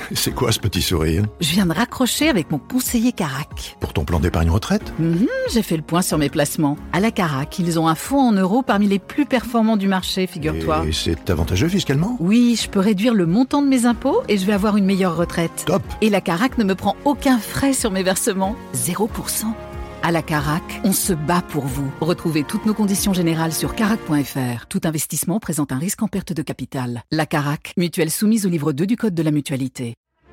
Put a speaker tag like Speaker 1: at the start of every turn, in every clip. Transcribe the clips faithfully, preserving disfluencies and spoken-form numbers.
Speaker 1: C'est quoi ce petit sourire?
Speaker 2: Je viens de raccrocher avec mon conseiller Carac.
Speaker 1: Pour ton plan d'épargne retraite?
Speaker 2: Mmh, j'ai fait le point sur mes placements. À la Carac, ils ont un fonds en euros parmi les plus performants du marché, figure-toi.
Speaker 1: Et c'est avantageux fiscalement?
Speaker 2: Oui, je peux réduire le montant de mes impôts et je vais avoir une meilleure retraite.
Speaker 1: Top!
Speaker 2: Et la Carac ne me prend aucun frais sur mes versements. zéro pour cent. À la Carac, on se bat pour vous. Retrouvez toutes nos conditions générales sur carac point f r. Tout investissement présente un risque en perte de capital. La Carac, mutuelle soumise au livre deux du Code de la mutualité.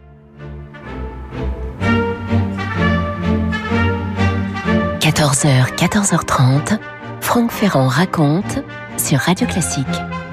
Speaker 3: quatorze heures, quatorze heures trente, Franck Ferrand raconte sur Radio Classique.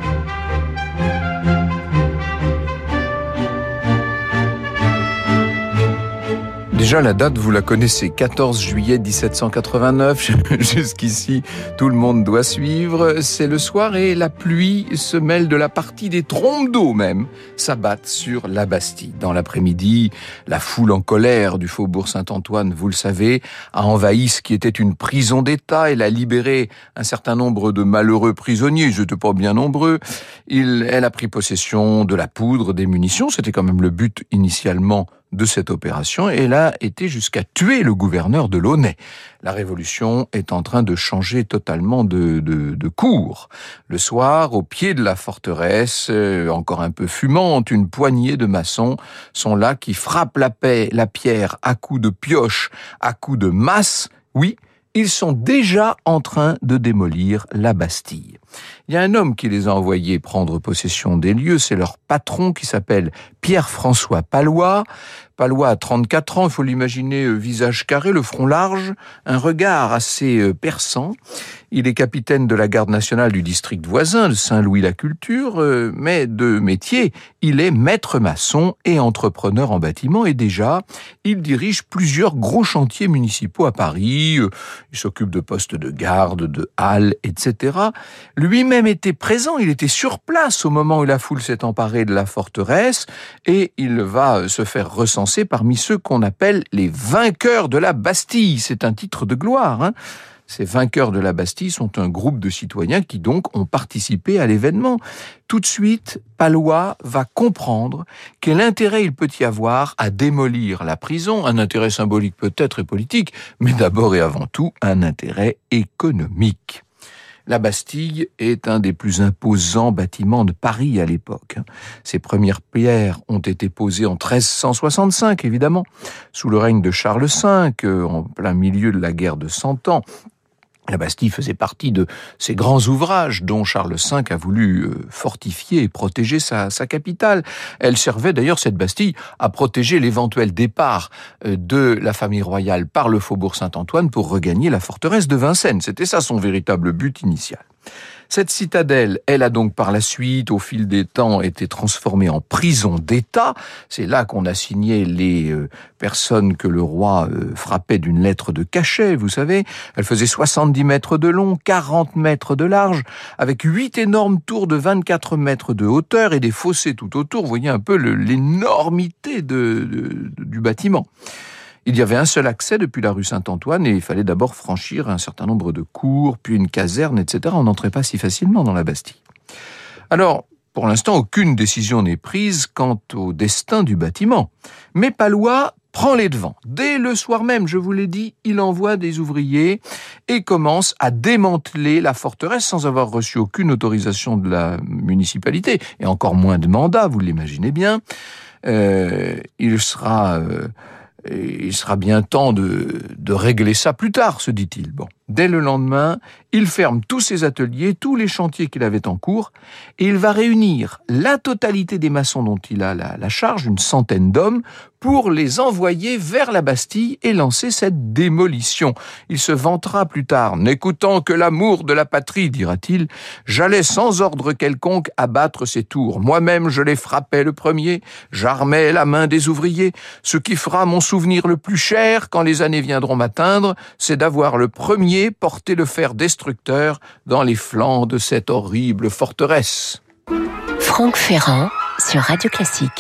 Speaker 4: Déjà, la date, vous la connaissez, quatorze juillet dix-sept cent quatre-vingt-neuf. Jusqu'ici, tout le monde doit suivre. C'est le soir et la pluie se mêle de la partie. Des trombes d'eau même s'abattent sur la Bastille. Dans l'après-midi, la foule en colère du faubourg Saint-Antoine, vous le savez, a envahi ce qui était une prison d'État. Elle a libéré un certain nombre de malheureux prisonniers. Ils n'étaient pas bien nombreux. Il, elle a pris possession de la poudre, des munitions. C'était quand même le but initialement de cette opération, et elle a été jusqu'à tuer le gouverneur de Launay. La révolution est en train de changer totalement de, de, de cours. Le soir, au pied de la forteresse, euh, encore un peu fumante, une poignée de maçons sont là qui frappent la, paix, la pierre à coups de pioche, à coups de masse. Oui, ils sont déjà en train de démolir la Bastille. Il y a un homme qui les a envoyés prendre possession des lieux, c'est leur patron qui s'appelle Pierre-François Pallois. Pallois a trente-quatre ans, il faut l'imaginer, visage carré, le front large, un regard assez perçant. Il est capitaine de la garde nationale du district voisin de Saint-Louis-la-Culture, mais de métier, il est maître maçon et entrepreneur en bâtiment, et déjà, il dirige plusieurs gros chantiers municipaux à Paris. Il s'occupe de postes de garde, de halles, et cetera. Lui-même était présent, il était sur place au moment où la foule s'est emparée de la forteresse, et il va se faire recenser parmi ceux qu'on appelle les vainqueurs de la Bastille. C'est un titre de gloire, hein. Ces vainqueurs de la Bastille sont un groupe de citoyens qui donc ont participé à l'événement. Tout de suite, Pallois va comprendre quel intérêt il peut y avoir à démolir la prison, un intérêt symbolique peut-être et politique, mais d'abord et avant tout un intérêt économique. La Bastille est un des plus imposants bâtiments de Paris à l'époque. Ses premières pierres ont été posées en treize cent soixante-cinq, évidemment, sous le règne de Charles cinq, en plein milieu de la guerre de Cent Ans. La Bastille faisait partie de ces grands ouvrages dont Charles cinq a voulu fortifier et protéger sa, sa capitale. Elle servait d'ailleurs, cette Bastille, à protéger l'éventuel départ de la famille royale par le faubourg Saint-Antoine pour regagner la forteresse de Vincennes. C'était ça son véritable but initial. Cette citadelle, elle a donc par la suite, au fil des temps, été transformée en prison d'État. C'est là qu'on a signé les euh, personnes que le roi euh, frappait d'une lettre de cachet, vous savez. Elle faisait soixante-dix mètres de long, quarante mètres de large, avec huit énormes tours de vingt-quatre mètres de hauteur et des fossés tout autour. Vous voyez un peu le, l'énormité de, de, de, du bâtiment. Il y avait un seul accès depuis la rue Saint-Antoine et il fallait d'abord franchir un certain nombre de cours, puis une caserne, et cetera. On n'entrait pas si facilement dans la Bastille. Alors, pour l'instant, aucune décision n'est prise quant au destin du bâtiment. Mais Pallois prend les devants. Dès le soir même, je vous l'ai dit, il envoie des ouvriers et commence à démanteler la forteresse sans avoir reçu aucune autorisation de la municipalité, et encore moins de mandat, vous l'imaginez bien. Euh, il sera... Euh, Et il sera bien temps de, de régler ça plus tard, se dit-il. Bon. Dès le lendemain, il ferme tous ses ateliers, tous les chantiers qu'il avait en cours, et il va réunir la totalité des maçons dont il a la, la charge, une centaine d'hommes, pour les envoyer vers la Bastille et lancer cette démolition. Il se vantera plus tard, n'écoutant que l'amour de la patrie, dira-t-il, j'allais sans ordre quelconque abattre ces tours. Moi-même, je les frappais le premier, j'armais la main des ouvriers. Ce qui fera mon souvenir le plus cher quand les années viendront m'atteindre, c'est d'avoir le premier porté le fer destructeur dans les flancs de cette horrible forteresse.
Speaker 3: Franck Ferrand sur Radio Classique.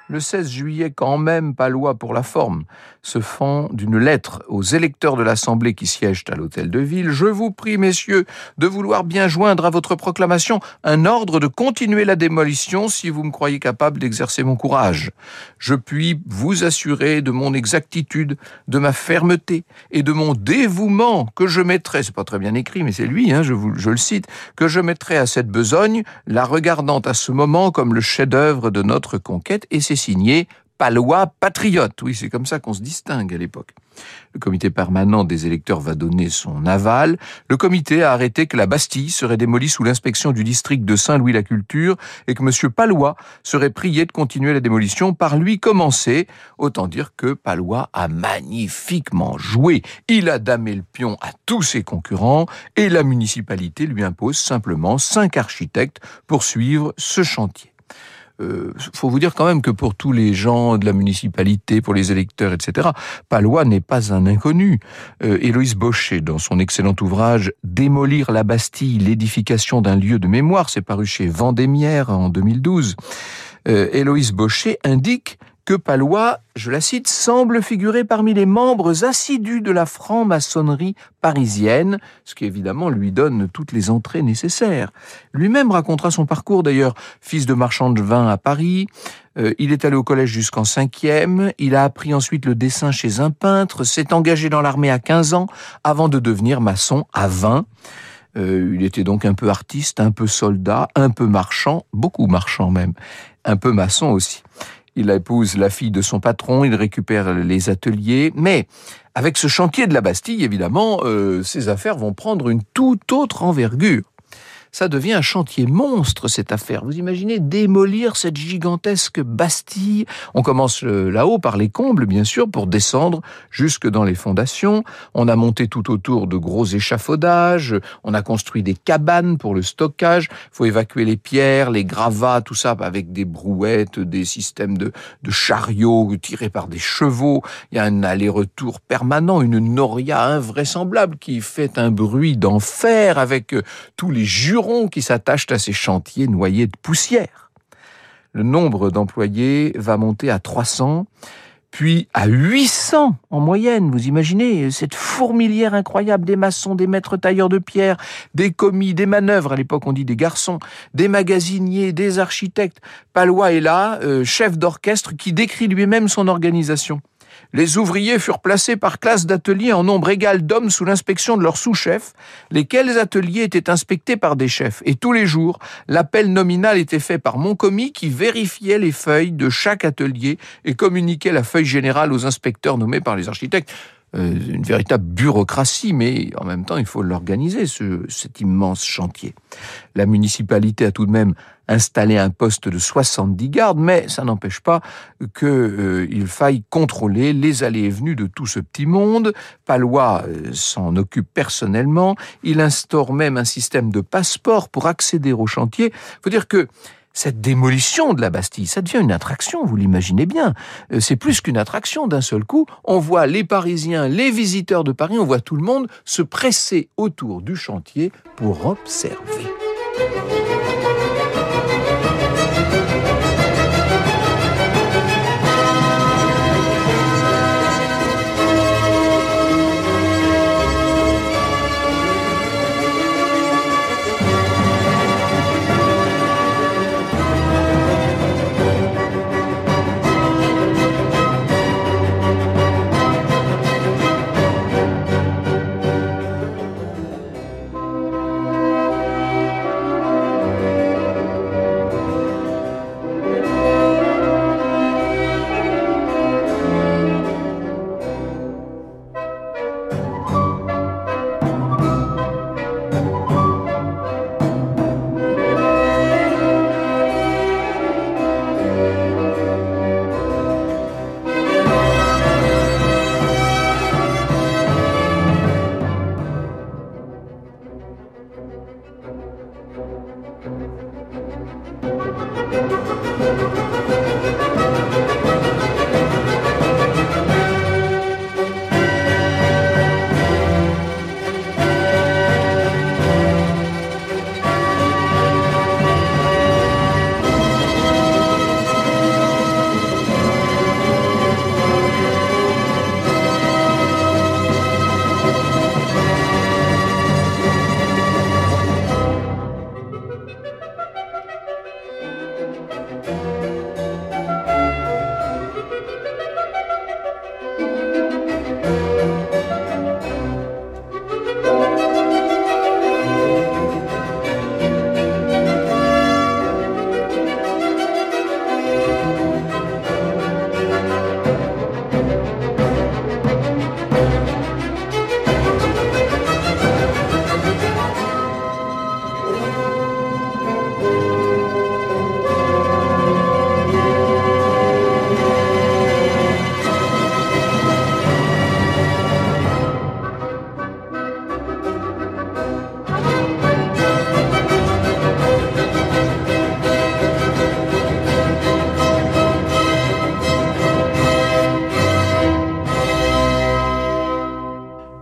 Speaker 4: Le seize juillet, quand même, Palois, pour la forme, se fend d'une lettre aux électeurs de l'Assemblée qui siègent à l'Hôtel de Ville. « Je vous prie, messieurs, de vouloir bien joindre à votre proclamation un ordre de continuer la démolition si vous me croyez capable d'exercer mon courage. Je puis vous assurer de mon exactitude, de ma fermeté et de mon dévouement que je mettrai, c'est pas très bien écrit, mais c'est lui, hein, je, vous, je le cite, que je mettrai à cette besogne, la regardant à ce moment comme le chef-d'œuvre de notre conquête, et c'est signé Palois patriote. Oui, c'est comme ça qu'on se distingue à l'époque. Le comité permanent des électeurs va donner son aval. Le comité a arrêté que la Bastille serait démolie sous l'inspection du district de Saint-Louis-la-Culture et que M. Palois serait prié de continuer la démolition, par lui commencer. Autant dire que Palois a magnifiquement joué. Il a damé le pion à tous ses concurrents et la municipalité lui impose simplement cinq architectes pour suivre ce chantier. Euh, faut vous dire quand même que pour tous les gens de la municipalité, pour les électeurs, et cetera, Palois n'est pas un inconnu. Euh, Héloïse Bochet, dans son excellent ouvrage « Démolir la Bastille, l'édification d'un lieu de mémoire », c'est paru chez Vendémiaire en deux mille douze, euh, Héloïse Bochet indique que Palois, je la cite, semble figurer parmi les membres assidus de la franc-maçonnerie parisienne, ce qui évidemment lui donne toutes les entrées nécessaires. Lui-même racontera son parcours d'ailleurs, fils de marchand de vin à Paris, euh, il est allé au collège jusqu'en cinquième, il a appris ensuite le dessin chez un peintre, s'est engagé dans l'armée à quinze ans, avant de devenir maçon à vingt. Euh, il était donc un peu artiste, un peu soldat, un peu marchand, beaucoup marchand même, un peu maçon aussi. Il épouse la fille de son patron, il récupère les ateliers, mais avec ce chantier de la Bastille, évidemment, euh, ses affaires vont prendre une toute autre envergure. Ça devient un chantier monstre, cette affaire. Vous imaginez démolir cette gigantesque Bastille. On commence là-haut par les combles, bien sûr, pour descendre jusque dans les fondations. On a monté tout autour de gros échafaudages. On a construit des cabanes pour le stockage. Il faut évacuer les pierres, les gravats, tout ça avec des brouettes, des systèmes de, de chariots tirés par des chevaux. Il y a un aller-retour permanent, une noria invraisemblable qui fait un bruit d'enfer avec tous les jurons qui s'attachent à ces chantiers noyés de poussière. Le nombre d'employés va monter à trois cents, puis à huit cents en moyenne. Vous imaginez cette fourmilière incroyable, des maçons, des maîtres tailleurs de pierre, des commis, des manœuvres, à l'époque on dit des garçons, des magasiniers, des architectes. Palois est là, euh, chef d'orchestre, qui décrit lui-même son organisation. Les ouvriers furent placés par classe d'ateliers en nombre égal d'hommes sous l'inspection de leurs sous-chefs, lesquels ateliers étaient inspectés par des chefs. Et tous les jours, l'appel nominal était fait par mon commis qui vérifiait les feuilles de chaque atelier et communiquait la feuille générale aux inspecteurs nommés par les architectes. Euh, une véritable bureaucratie, mais en même temps, il faut l'organiser, ce, cet immense chantier. La municipalité a tout de même installé un poste de soixante-dix gardes, mais ça n'empêche pas qu'il euh, faille contrôler les allées et venues de tout ce petit monde. Palois euh, s'en occupe personnellement. Il instaure même un système de passeport pour accéder au chantier. Il faut dire que cette démolition de la Bastille, ça devient une attraction, vous l'imaginez bien. C'est plus qu'une attraction d'un seul coup. On voit les Parisiens, les visiteurs de Paris, on voit tout le monde se presser autour du chantier pour observer.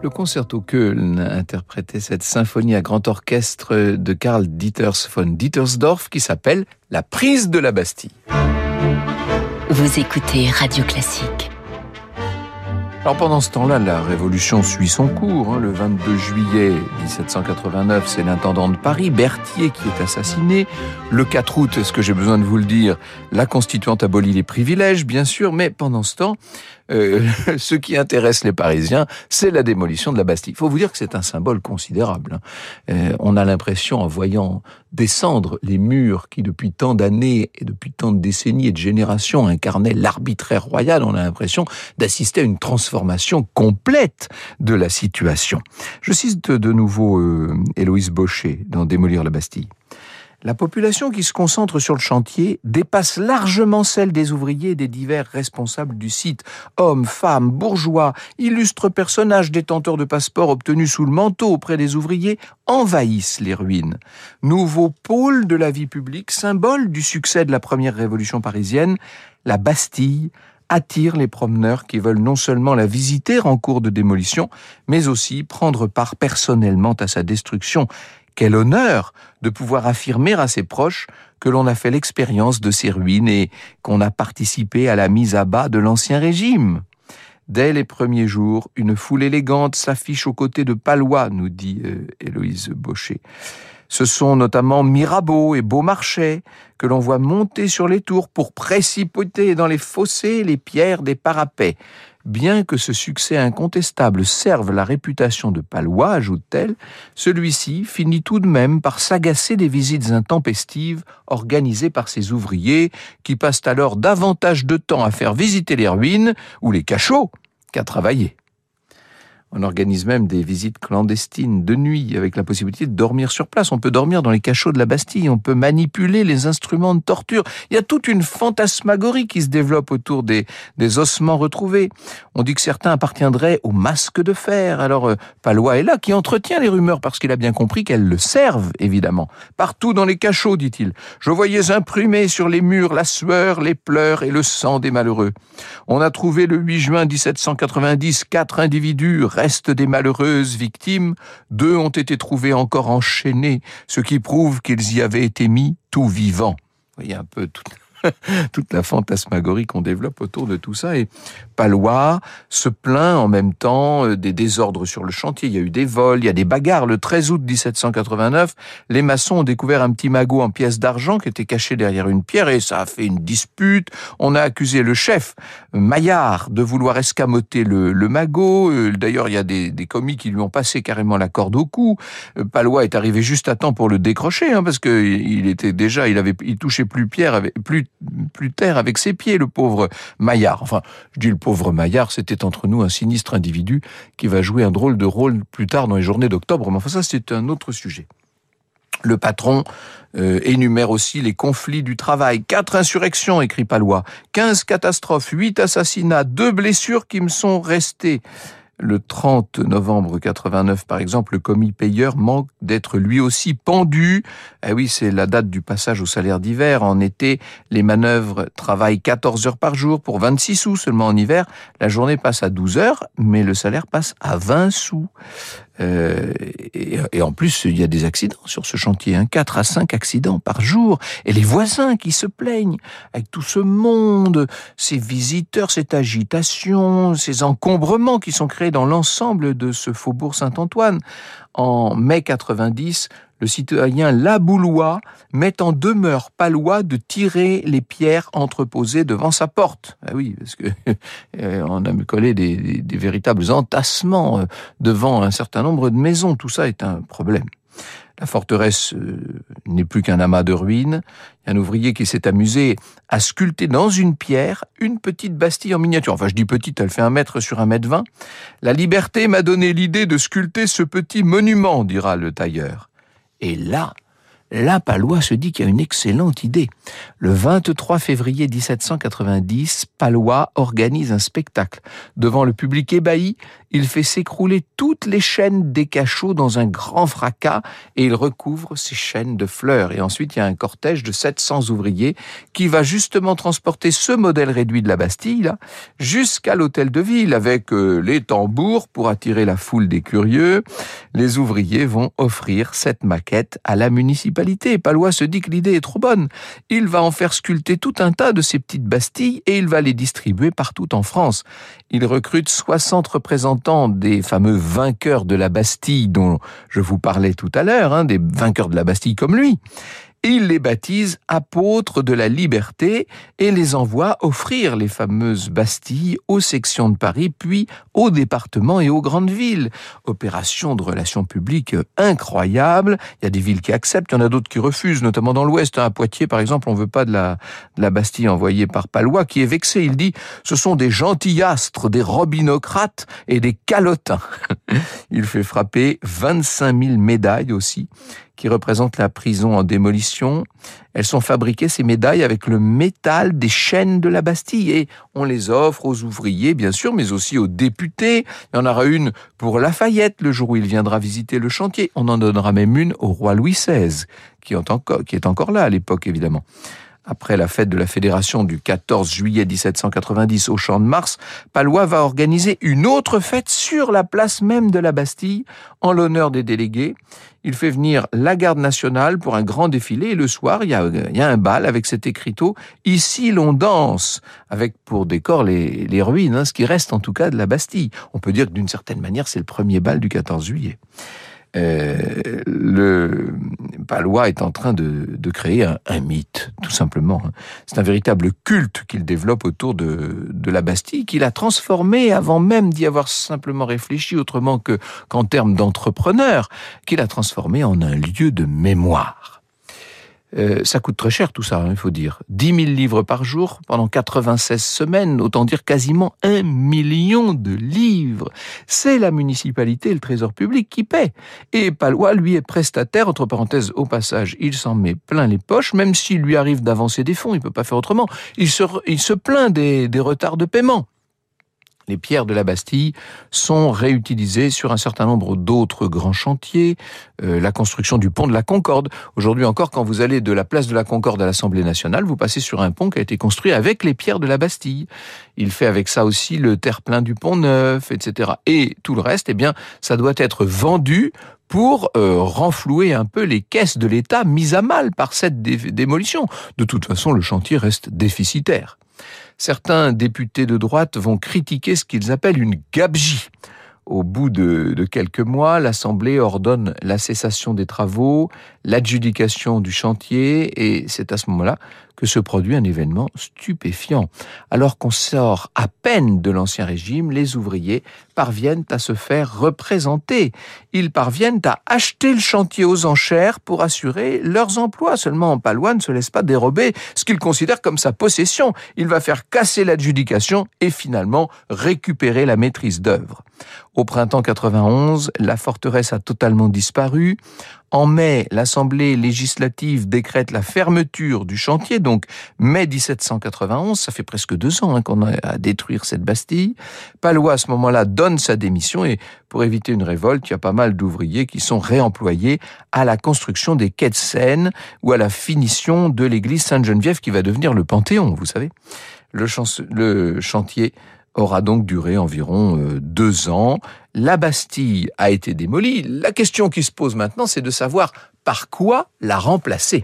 Speaker 4: Le Concerto Köln interprétait cette symphonie à grand orchestre de Karl Dieters von Dietersdorf qui s'appelle « La prise de la Bastille ».
Speaker 3: Vous écoutez Radio Classique.
Speaker 4: Alors pendant ce temps-là, la Révolution suit son cours. Hein. Le vingt-deux juillet dix-sept cent quatre-vingt-neuf, c'est l'intendant de Paris, Berthier, qui est assassiné. Le quatre août, est-ce que j'ai besoin de vous le dire, la Constituante abolit les privilèges, bien sûr, mais pendant ce temps, euh, ce qui intéresse les Parisiens, c'est la démolition de la Bastille. Il faut vous dire que c'est un symbole considérable. Hein. Euh, on a l'impression, en voyant descendre les murs qui, depuis tant d'années et depuis tant de décennies et de générations, incarnaient l'arbitraire royal, on a l'impression d'assister à une transformation complète de la situation. Je cite de nouveau euh, Héloïse Baucher dans Démolir la Bastille. La population qui se concentre sur le chantier dépasse largement celle des ouvriers et des divers responsables du site. Hommes, femmes, bourgeois, illustres personnages détenteurs de passeports obtenus sous le manteau auprès des ouvriers envahissent les ruines. Nouveau pôle de la vie publique, symbole du succès de la première révolution parisienne, la Bastille attire les promeneurs qui veulent non seulement la visiter en cours de démolition, mais aussi prendre part personnellement à sa destruction. Quel honneur de pouvoir affirmer à ses proches que l'on a fait l'expérience de ces ruines et qu'on a participé à la mise à bas de l'Ancien Régime. Dès les premiers jours, une foule élégante s'affiche aux côtés de Palois, nous dit euh, Héloïse Baucher. Ce sont notamment Mirabeau et Beaumarchais que l'on voit monter sur les tours pour précipiter dans les fossés les pierres des parapets. Bien que ce succès incontestable serve la réputation de Palois, ajoute-t-elle, celui-ci finit tout de même par s'agacer des visites intempestives organisées par ses ouvriers, qui passent alors davantage de temps à faire visiter les ruines ou les cachots qu'à travailler. On organise même des visites clandestines de nuit avec la possibilité de dormir sur place. On peut dormir dans les cachots de la Bastille, on peut manipuler les instruments de torture. Il y a toute une fantasmagorie qui se développe autour des, des ossements retrouvés. On dit que certains appartiendraient au masque de fer. Alors euh, Palois est là, qui entretient les rumeurs parce qu'il a bien compris qu'elles le servent, évidemment. Partout dans les cachots, dit-il, je voyais imprimer sur les murs la sueur, les pleurs et le sang des malheureux. On a trouvé le huit juin dix-sept cent quatre-vingt-dix quatre individus, restent des malheureuses victimes. Deux ont été trouvés encore enchaînés, ce qui prouve qu'ils y avaient été mis tout vivants. Vous voyez un peu tout... toute la fantasmagorie qu'on développe autour de tout ça. Et Palois se plaint en même temps des désordres sur le chantier. Il y a eu des vols, il y a des bagarres. Le treize août dix-sept cent quatre-vingt-neuf, les maçons ont découvert un petit magot en pièces d'argent qui était caché derrière une pierre et ça a fait une dispute. On a accusé le chef, Maillard, de vouloir escamoter le, le magot. D'ailleurs, il y a des, des commis qui lui ont passé carrément la corde au cou. Palois est arrivé juste à temps pour le décrocher, hein, parce que il était déjà, il avait, il touchait plus pierre, avec, plus plus terre avec ses pieds, le pauvre Maillard. Enfin, je dis le pauvre Maillard, c'était entre nous un sinistre individu qui va jouer un drôle de rôle plus tard dans les journées d'octobre, mais enfin ça c'est un autre sujet. Le patron euh, énumère aussi les conflits du travail. Quatre insurrections, écrit Palois, quinze catastrophes, huit assassinats, deux blessures qui me sont restées. Le trente novembre quatre-vingt-neuf, par exemple, le commis payeur manque d'être lui aussi pendu. Eh oui, c'est la date du passage au salaire d'hiver. En été, les manœuvres travaillent quatorze heures par jour pour vingt-six sous. Seulement en hiver, la journée passe à douze heures, mais le salaire passe à vingt sous. Euh, et, et en plus, il y a des accidents sur ce chantier, hein, quatre à cinq accidents par jour. Et les voisins qui se plaignent avec tout ce monde, ces visiteurs, cette agitation, ces encombrements qui sont créés dans l'ensemble de ce faubourg Saint-Antoine. En mai quatre-vingt-dix, le citoyen Laboulois met en demeure Palois de tirer les pierres entreposées devant sa porte. Ah oui, parce que on a collé des, des, des véritables entassements devant un certain nombre de maisons. Tout ça est un problème. La forteresse euh, n'est plus qu'un amas de ruines. Il y a un ouvrier qui s'est amusé à sculpter dans une pierre une petite Bastille en miniature. Enfin, je dis petite, elle fait un mètre sur un mètre vingt. La liberté m'a donné l'idée de sculpter ce petit monument, dira le tailleur. Et là, là, Palois se dit qu'il y a une excellente idée. Le vingt-trois février dix-sept cent quatre-vingt-dix, Palois organise un spectacle. Devant le public ébahi, il fait s'écrouler toutes les chaînes des cachots dans un grand fracas et il recouvre ces chaînes de fleurs. Et ensuite, il y a un cortège de sept cents ouvriers qui va justement transporter ce modèle réduit de la Bastille là, jusqu'à l'hôtel de ville avec euh, les tambours pour attirer la foule des curieux. Les ouvriers vont offrir cette maquette à la municipalité. Palois se dit que l'idée est trop bonne. Il va en faire sculpter tout un tas de ces petites Bastilles et il va les distribuer partout en France. Il recrute soixante représentants des fameux vainqueurs de la Bastille dont je vous parlais tout à l'heure, hein, des vainqueurs de la Bastille comme lui. Il les baptise apôtres de la liberté et les envoie offrir les fameuses Bastilles aux sections de Paris, puis aux départements et aux grandes villes. Opération de relations publiques incroyable. Il y a des villes qui acceptent, il y en a d'autres qui refusent, notamment dans l'Ouest. À Poitiers, par exemple, on ne veut pas de la, de la Bastille envoyée par Palois, qui est vexé. Il dit « Ce sont des gentillastres, des robinocrates et des calotins ». Il fait frapper vingt-cinq mille médailles aussi, qui représentent la prison en démolition. Elles sont fabriquées, ces médailles, avec le métal des chaînes de la Bastille. Et on les offre aux ouvriers, bien sûr, mais aussi aux députés. Il y en aura une pour Lafayette, le jour où il viendra visiter le chantier. On en donnera même une au roi Louis seize, qui est encore, qui est encore là à l'époque, évidemment. Après la fête de la Fédération du quatorze juillet dix-sept cent quatre-vingt-dix au Champ de Mars, Palois va organiser une autre fête sur la place même de la Bastille en l'honneur des délégués. Il fait venir la garde nationale pour un grand défilé et le soir, il y a, il y a un bal avec cet écriteau « Ici l'on danse » avec pour décor les, les ruines, hein, ce qui reste en tout cas de la Bastille. On peut dire que d'une certaine manière, c'est le premier bal du quatorze juillet. Euh, le Palois est en train de, de créer un, un mythe, tout simplement. C'est un véritable culte qu'il développe autour de, de la Bastille, qu'il a transformé avant même d'y avoir simplement réfléchi autrement que, qu'en termes d'entrepreneur, qu'il a transformé en un lieu de mémoire. Euh, ça coûte très cher tout ça, hein, il faut dire. dix mille livres par jour pendant quatre-vingt-seize semaines, autant dire quasiment un million de livres. C'est la municipalité et le trésor public qui paient. Et Palois, lui, est prestataire, entre parenthèses, au passage, il s'en met plein les poches, même s'il lui arrive d'avancer des fonds, il peut pas faire autrement. Il se, il se plaint des, des retards de paiement. Les pierres de la Bastille sont réutilisées sur un certain nombre d'autres grands chantiers, euh, la construction du pont de la Concorde. Aujourd'hui encore, quand vous allez de la place de la Concorde à l'Assemblée nationale, vous passez sur un pont qui a été construit avec les pierres de la Bastille. Il fait avec ça aussi le terre-plein du Pont Neuf, et cetera. Et tout le reste, eh bien, ça doit être vendu pour euh, renflouer un peu les caisses de l'État mises à mal par cette dé- démolition. De toute façon, le chantier reste déficitaire. Certains députés de droite vont critiquer ce qu'ils appellent une gabegie. Au bout de, de quelques mois, l'Assemblée ordonne la cessation des travaux, l'adjudication du chantier, et c'est à ce moment-là que se produit un événement stupéfiant. Alors qu'on sort à peine de l'Ancien Régime, les ouvriers parviennent à se faire représenter. Ils parviennent à acheter le chantier aux enchères pour assurer leurs emplois. Seulement, Palois ne se laisse pas dérober ce qu'il considère comme sa possession. Il va faire casser l'adjudication et finalement récupérer la maîtrise d'œuvre. Au printemps quatre-vingt-onze, la forteresse a totalement disparu. En mai, l'Assemblée législative décrète la fermeture du chantier, donc mai dix-sept cent quatre-vingt-onze, ça fait presque deux ans hein, qu'on a à détruire cette Bastille. Palois, à ce moment-là, donne sa démission et pour éviter une révolte, il y a pas mal d'ouvriers qui sont réemployés à la construction des quais de Seine ou à la finition de l'église Sainte-Geneviève qui va devenir le Panthéon, vous savez. Le, chance- le chantier aura donc duré environ euh, deux ans. La Bastille a été démolie. La question qui se pose maintenant, c'est de savoir par quoi la remplacer.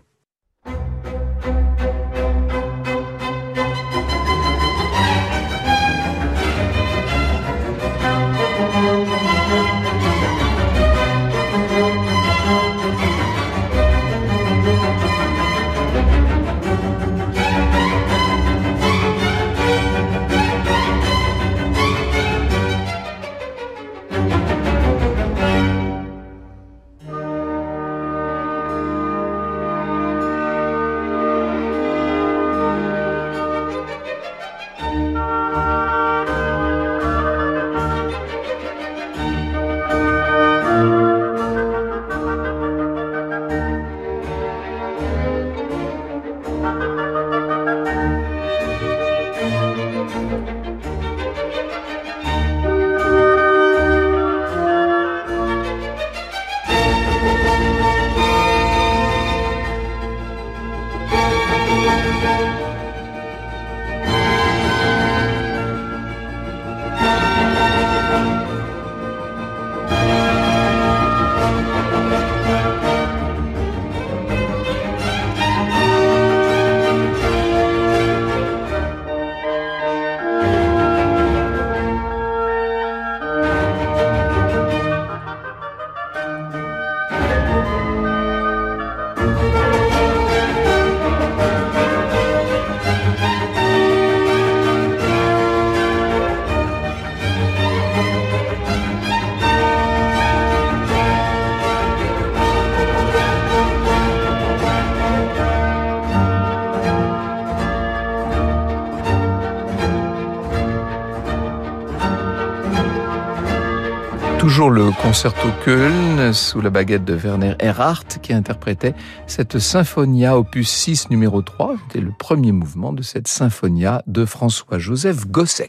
Speaker 4: Toujours le concerto Köln, sous la baguette de Werner Erhardt, qui interprétait cette Symphonia opus six numéro trois. C'était le premier mouvement de cette Symphonia de François-Joseph Gossec.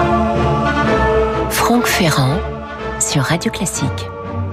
Speaker 3: Franck Ferrand sur Radio Classique.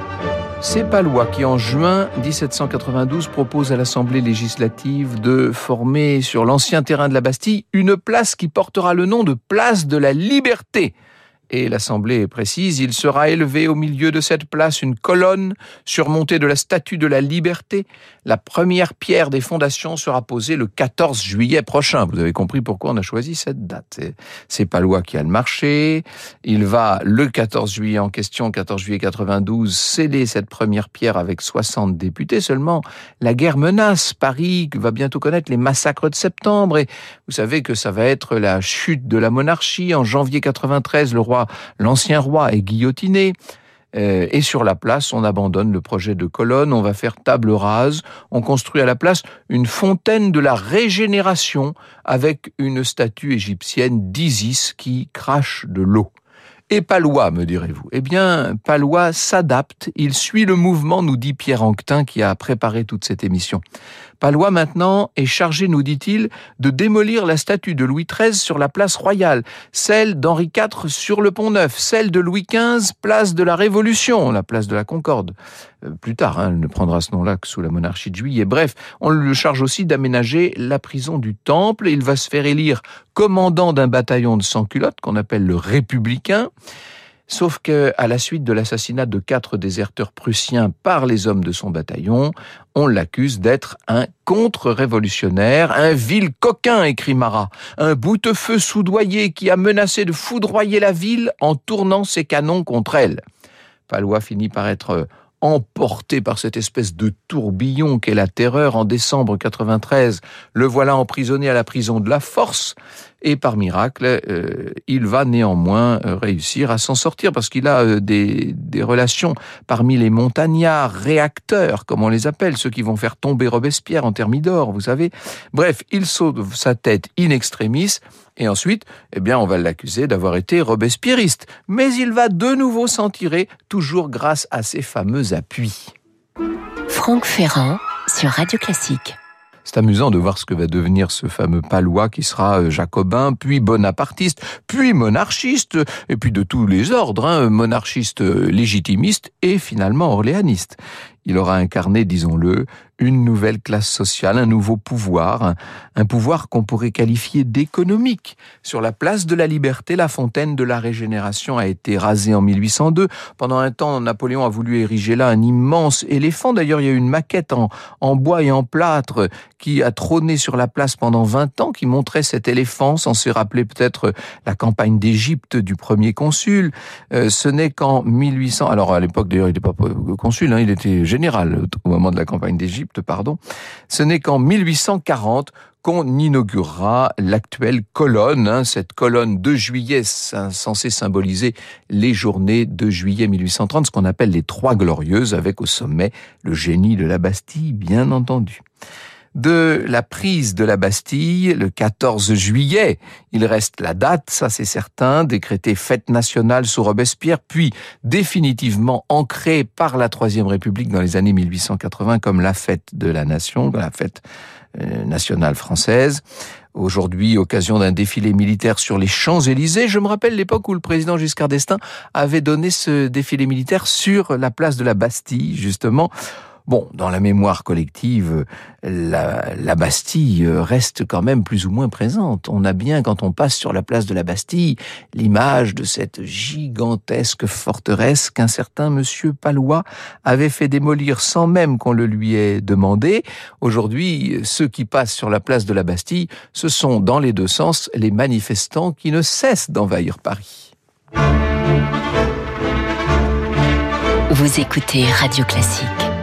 Speaker 4: C'est Palois qui, en juin dix-sept cent quatre-vingt-douze, propose à l'Assemblée législative de former sur l'ancien terrain de la Bastille une place qui portera le nom de Place de la Liberté. Et l'Assemblée précise, il sera élevé au milieu de cette place une colonne surmontée de la statue de la Liberté. La première pierre des fondations sera posée le quatorze juillet prochain. Vous avez compris pourquoi on a choisi cette date. C'est, c'est Palois qui a le marché. Il va, le quatorze juillet en question, quatorze juillet quatre-vingt-douze, sceller cette première pierre avec soixante députés. Seulement, la guerre menace. Paris va bientôt connaître les massacres de septembre. Et vous savez que ça va être la chute de la monarchie. En janvier quatre-vingt-treize, le roi L'ancien roi est guillotiné. Euh, et sur la place, on abandonne le projet de colonne, on va faire table rase, on construit à la place une fontaine de la régénération avec une statue égyptienne d'Isis qui crache de l'eau. Et Palois, me direz-vous? Eh bien, Palois s'adapte, il suit le mouvement, nous dit Pierre Anquetin qui a préparé toute cette émission. Palois, maintenant, est chargé, nous dit-il, de démolir la statue de Louis treize sur la place Royale, celle d'Henri quatre sur le Pont-Neuf, celle de Louis quinze, place de la Révolution, la place de la Concorde. Euh, plus tard, hein, elle ne prendra ce nom-là que sous la monarchie de Juillet. Bref, on le charge aussi d'aménager la prison du Temple. Il va se faire élire commandant d'un bataillon de sans-culottes qu'on appelle le Républicain. Sauf que, à la suite de l'assassinat de quatre déserteurs prussiens par les hommes de son bataillon, on l'accuse d'être un contre-révolutionnaire, un vil coquin, écrit Marat, un boutefeu soudoyé qui a menacé de foudroyer la ville en tournant ses canons contre elle. Palois finit par être emporté par cette espèce de tourbillon qu'est la terreur. En décembre quatre-vingt-treize, le voilà emprisonné à la prison de la Force. Et par miracle, euh, il va néanmoins euh, réussir à s'en sortir parce qu'il a euh, des, des relations parmi les montagnards, réacteurs, comme on les appelle, ceux qui vont faire tomber Robespierre en Thermidor, vous savez. Bref, il sauve sa tête in extremis et ensuite, eh bien, on va l'accuser d'avoir été robespierriste. Mais il va de nouveau s'en tirer, toujours grâce à ses fameux appuis.
Speaker 3: Franck Ferrand sur Radio Classique.
Speaker 4: C'est amusant de voir ce que va devenir ce fameux Palois qui sera jacobin, puis bonapartiste, puis monarchiste, et puis de tous les ordres, hein, monarchiste légitimiste et finalement orléaniste. Il aura incarné, disons-le, une nouvelle classe sociale, un nouveau pouvoir, un, un pouvoir qu'on pourrait qualifier d'économique. Sur la place de la Liberté, la fontaine de la Régénération a été rasée en mille huit cent deux. Pendant un temps, Napoléon a voulu ériger là un immense éléphant. D'ailleurs, il y a eu une maquette en, en bois et en plâtre qui a trôné sur la place pendant vingt ans, qui montrait cet éléphant, censé rappeler peut-être la campagne d'Égypte du premier consul. Euh, ce n'est qu'en mille huit cents... Alors, à l'époque, d'ailleurs, il n'était pas consul, hein, il était général au moment de la campagne d'Égypte, pardon. Ce n'est qu'en mille huit cent quarante qu'on inaugurera l'actuelle colonne, hein, cette colonne de juillet censée symboliser les journées de juillet mille huit cent trente, ce qu'on appelle les Trois Glorieuses, avec au sommet le génie de la Bastille, bien entendu. De la prise de la Bastille, le quatorze juillet, il reste la date, ça c'est certain, décrétée fête nationale sous Robespierre, puis définitivement ancrée par la Troisième République dans les années mille huit cent quatre-vingts comme la fête de la nation, la fête nationale française. Aujourd'hui, occasion d'un défilé militaire sur les Champs-Élysées. Je me rappelle l'époque où le président Giscard d'Estaing avait donné ce défilé militaire sur la place de la Bastille, justement. Bon, dans la mémoire collective, la, la Bastille reste quand même plus ou moins présente. On a bien, quand on passe sur la place de la Bastille, l'image de cette gigantesque forteresse qu'un certain monsieur Palois avait fait démolir sans même qu'on le lui ait demandé. Aujourd'hui, ceux qui passent sur la place de la Bastille, ce sont dans les deux sens les manifestants qui ne cessent d'envahir Paris.
Speaker 3: Vous écoutez Radio Classique.